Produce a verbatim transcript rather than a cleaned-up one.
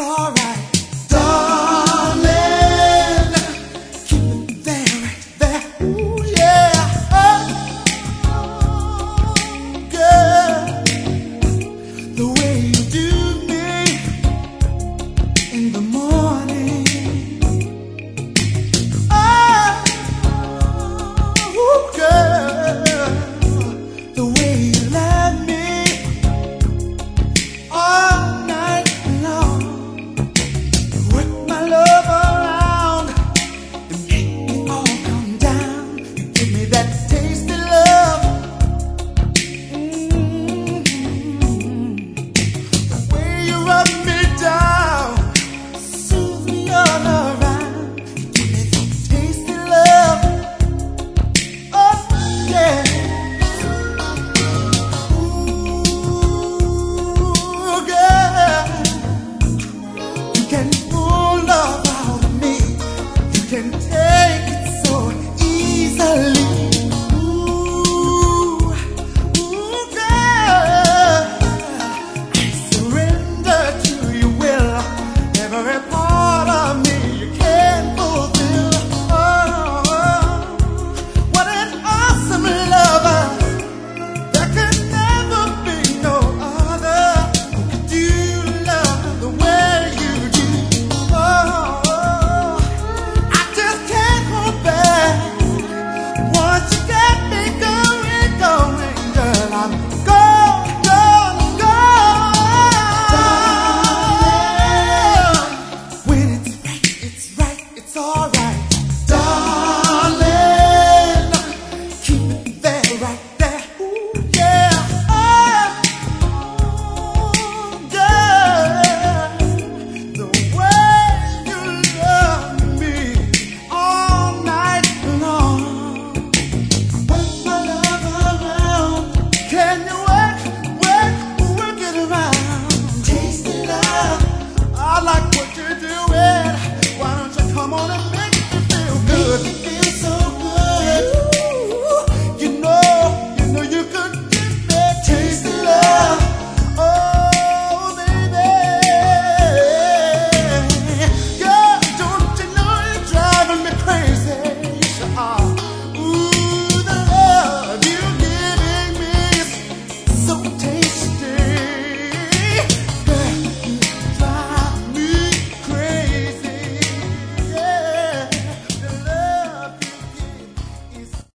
alright. Darling, keep it there, right there. Ooh, yeah. Oh, girl, the way you do me in the morning. Oh, girl, the way you love me all night long. Work my love around and make me all come down. You give me that tasty love. Mm-hmm. The way you rub me down, soothe me all around. You give me that tasty love. Oh yeah. Ooh, girl, you can pull love out of me. You can take it so easily. Ooh, ooh, girl, I surrender to your will. Every part of me you can fulfill. Oh, what an awesome lover. There can never be no other who could do love the way you do. Oh, I just can't hold back. Once you get me going, going, girl, I'm gone, gone, gone. When it's right, it's right, it's alright. Darling, keep it there, right there. Ooh, yeah. Oh, girl, the way you love me all night long. Work my love around. Can you work, work, work it around? Tasty love, I like what you're doing. Why don't you come on and make me feel good? Make me feel so good. Ooh, you know, you know you could give me tasty love. Oh, baby. Girl, don't you know you're driving me crazy? Yes, you are. Ooh, the love you're giving me is so tasty.